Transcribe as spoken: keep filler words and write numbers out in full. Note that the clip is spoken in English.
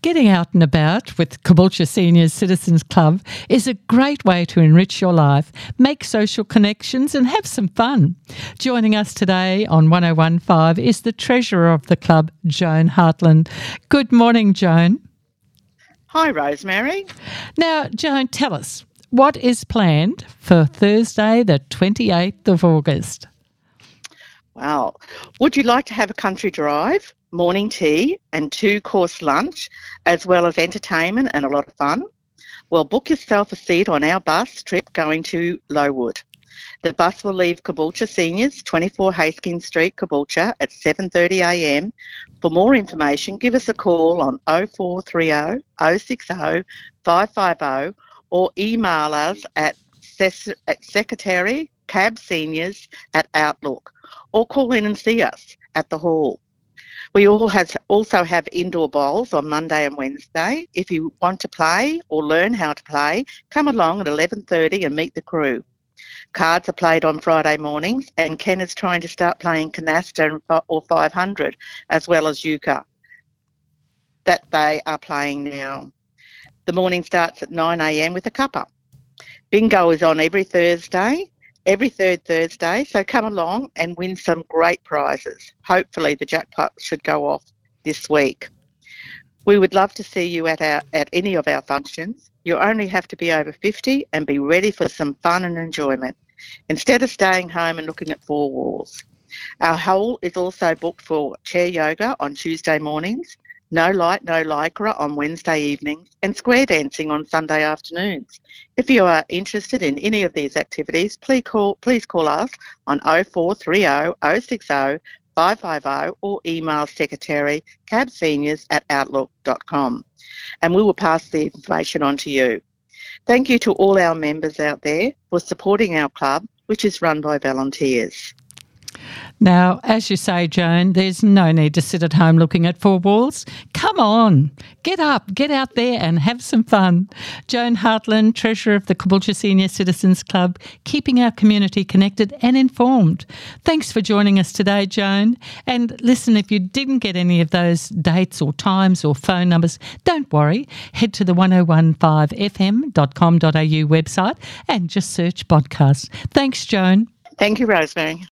Getting out and about with Caboolture Seniors Citizens Club is a great way to enrich your life, make social connections and have some fun. Joining us today on one oh one point five is the treasurer of the club, Joan Hartland. Good morning, Joan. Hi, Rosemary. Now, Joan, tell us, what is planned for Thursday, the twenty-eighth of August? Wow. Would you like to have a country drive, morning tea and two-course lunch, as well as entertainment and a lot of fun? Well, book yourself a seat on our bus trip going to Lowood. The bus will leave Caboolture Seniors, twenty-four Hastings Street, Caboolture at seven thirty a m. For more information, give us a call on oh four three oh, oh six oh, five five oh or email us at, ses- at secretary cab seniors at outlook, or call in and see us at the hall. We all have, also have indoor bowls on Monday and Wednesday. If you want to play or learn how to play, come along at eleven thirty and meet the crew. Cards are played on Friday mornings, and Ken is trying to start playing canasta or five hundred, as well as euchre, that they are playing now. The morning starts at nine a m with a cuppa. Bingo is on every Thursday, every third Thursday, so come along and win some great prizes. Hopefully the jackpot should go off this week. We would love to see you at our at any of our functions. You only have to be over fifty and be ready for some fun and enjoyment, instead of staying home and looking at four walls. Our hall is also booked for chair yoga on Tuesday mornings, no light, no lycra on Wednesday evenings, and square dancing on Sunday afternoons. If you are interested in any of these activities, please call please call us on oh four three oh, oh six oh, five five oh or email secretary cabseniors at outlook dot com, and we will pass the information on to you. Thank you to all our members out there for supporting our club, which is run by volunteers. Now, as you say, Joan, there's no need to sit at home looking at four walls. Come on, get up, get out there and have some fun. Joan Hartland, Treasurer of the Caboolture Senior Citizens Club, keeping our community connected and informed. Thanks for joining us today, Joan. And listen, if you didn't get any of those dates or times or phone numbers, don't worry. Head to the one oh one point five f m dot com dot a u website and just search podcast. Thanks, Joan. Thank you, Rosemary.